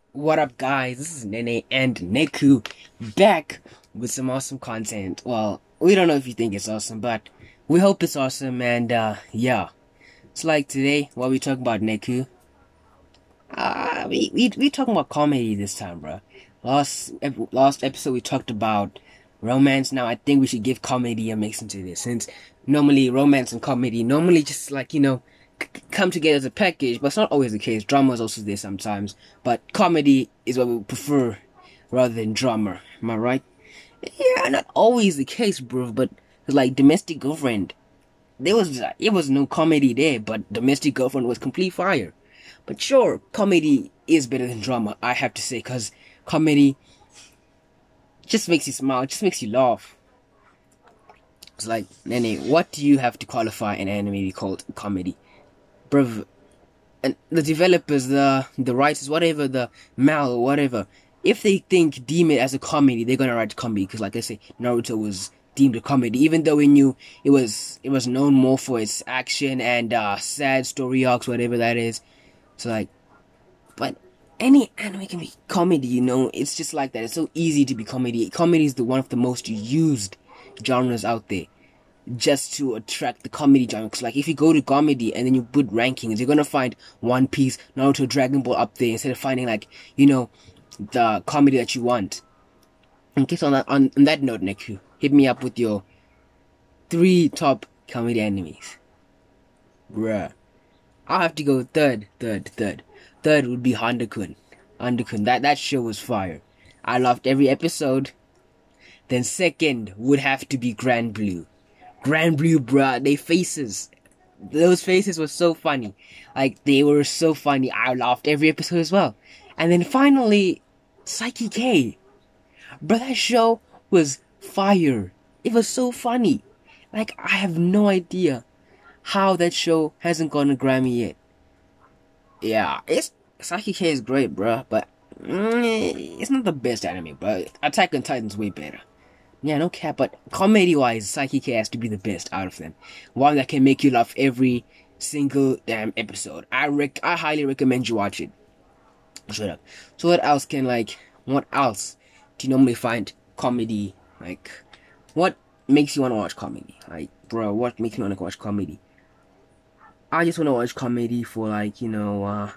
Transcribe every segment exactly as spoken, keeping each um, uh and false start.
What up, guys? This is Nene and Neku back with some awesome content. Well, we don't know if you think it's awesome, but we hope it's awesome. And uh, yeah, it's like today, what we talking about, Neku? Uh, we we we talking about comedy this time, bro. Last ep- last episode we talked about romance. Now I think we should give comedy a mix into this, since normally romance and comedy normally just like you know c- come together as a package, but it's not always the case. Drama is also there sometimes, but comedy is what we prefer rather than drama. Am I right? Yeah, not always the case, bro. But like Domestic Girlfriend, there was it was no comedy there, but Domestic Girlfriend was complete fire. But sure, comedy is better than drama, I have to say, because comedy just makes you smile, just makes you laugh. It's like, Nene, what do you have to qualify an anime called comedy? Bruv, and the developers, the the writers, whatever, the mal or whatever, if they think, deem it as a comedy, they're gonna write comedy, because like I say, Naruto was deemed a comedy, even though we knew it was, it was known more for its action and uh, sad story arcs, whatever that is. So like, but any anime can be comedy, you know. It's just like that. It's so easy to be comedy. Comedy is the one of the most used genres out there, just to attract the comedy genre. Cause like if you go to comedy and then you put rankings, you're gonna find One Piece, Naruto, Dragon Ball up there instead of finding like you know the comedy that you want. In case on that on, on that note, Neku, hit me up with your three top comedy animes, bruh. I'll have to go third, third, third. Third would be Honda-kun. Honda-kun, that, that show was fire. I loved every episode. Then second would have to be Grand Blue. Grand Blue, bruh, they faces. Those faces were so funny. Like, they were so funny. I laughed every episode as well. And then finally, Psyche K. Bruh, that show was fire. It was so funny. Like, I have no idea how that show hasn't gotten a Grammy yet. Yeah, it's Saki K is great, bro, but mm, it's not the best anime, bro. Attack on Titan's way better. Yeah, no cap, but comedy-wise, Saki K has to be the best out of them. One that can make you laugh every single damn episode. I rec- I highly recommend you watch it. Shut up. So what else can like? What else do you normally find comedy? Like, what makes you want to watch comedy? Like, bro, what makes you want to watch comedy? I just want to watch comedy for like you know, uh,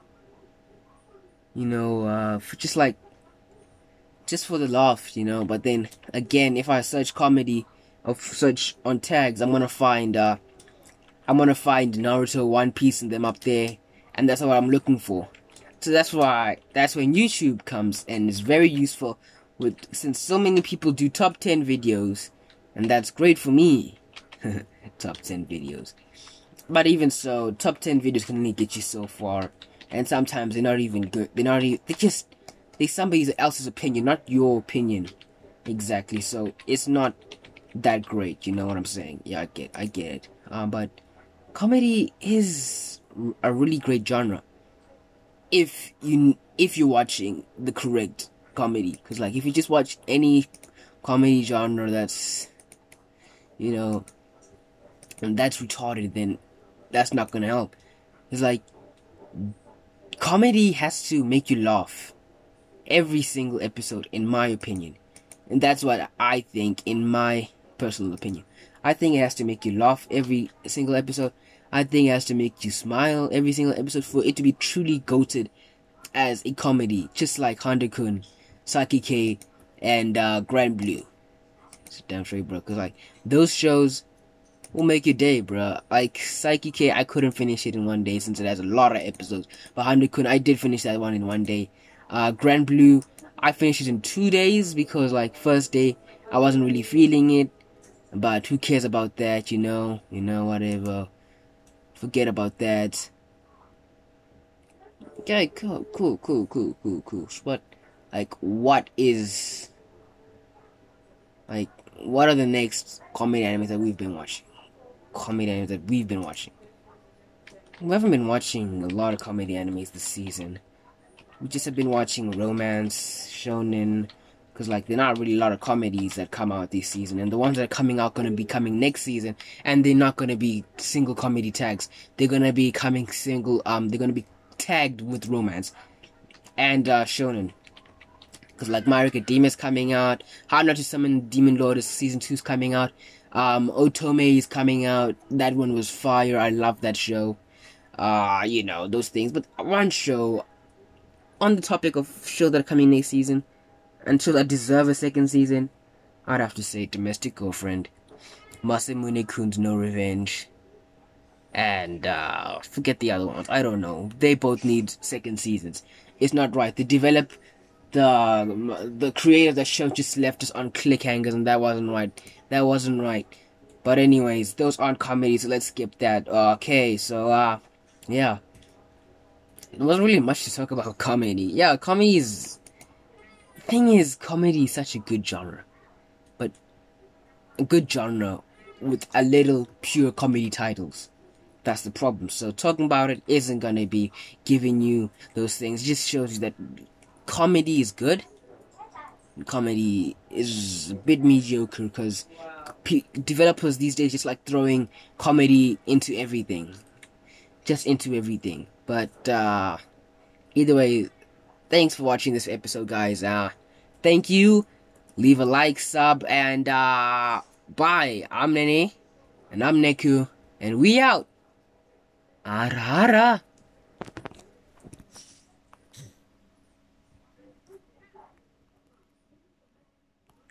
you know, uh, for just like just for the laugh, you know. But then again, if I search comedy of search on tags, I'm gonna find uh, I'm gonna find Naruto, One Piece, and them up there, and that's what I'm looking for. So that's why that's when YouTube comes and is very useful. With since so many people do top ten videos, and that's great for me. Top ten videos. But even so, top ten videos can only get you so far, and sometimes they're not even good. They're not even. They just they somebody else's opinion, not your opinion. Exactly. So it's not that great. You know what I'm saying? Yeah, I get, I get it. Um, but comedy is a really great genre if you if you're watching the correct comedy. Because like if you just watch any comedy genre that's you know and that's retarded, then that's not gonna help. It's like comedy has to make you laugh every single episode, in my opinion, and that's what I think. In my personal opinion, I think it has to make you laugh every single episode. I think it has to make you smile every single episode for it to be truly goated as a comedy, just like Honda-kun, Saki K, and uh, Grand Blue. It's damn straight, bro. Cause like those shows will make your day, bro. Like Psyche K, I couldn't finish it in one day since it has a lot of episodes. But Honda-kun, I did finish that one in one day. Uh, Grand Blue, I finished it in two days because, like, first day I wasn't really feeling it. But who cares about that? You know, you know, whatever. Forget about that. Okay, cool, cool, cool, cool, cool, cool. But like, what is like, what are the next comedy animes that we've been watching? Comedy animes that we've been watching. We haven't been watching a lot of comedy animes this season. We just have been watching romance, shonen, because like there are not really a lot of comedies that come out this season, and the ones that are coming out gonna be coming next season, and they're not gonna be single comedy tags. They're gonna be coming single. Um, they're gonna be tagged with romance. and uh, shonen. Because like My Hero Academia is coming out, How Not to Summon Demon Lord is season two is coming out, um, Otome is coming out. That one was fire. I love that show. Uh, you know, those things. But one show, on the topic of shows that are coming next season, and shows that deserve a second season, I'd have to say Domestic Girlfriend, Masamune Kun's No Revenge, and uh, forget the other ones. I don't know. They both need second seasons. It's not right. They develop the the creator of the show just left us on cliffhangers, and that wasn't right. That wasn't right. But anyways, those aren't comedies, so let's skip that. Okay, so uh, yeah, there wasn't really much to talk about comedy. Yeah, comedy is. The thing is, comedy is such a good genre, but a good genre with a little pure comedy titles. That's the problem. So talking about it isn't gonna be giving you those things. It just shows you that comedy is good. Comedy is a bit mediocre because developers these days just like throwing comedy into everything. Just into everything. But uh, either way, thanks for watching this episode, guys. Uh, thank you. Leave a like, sub, and uh, bye. I'm Nene, and I'm Neku, and we out. Ara ara.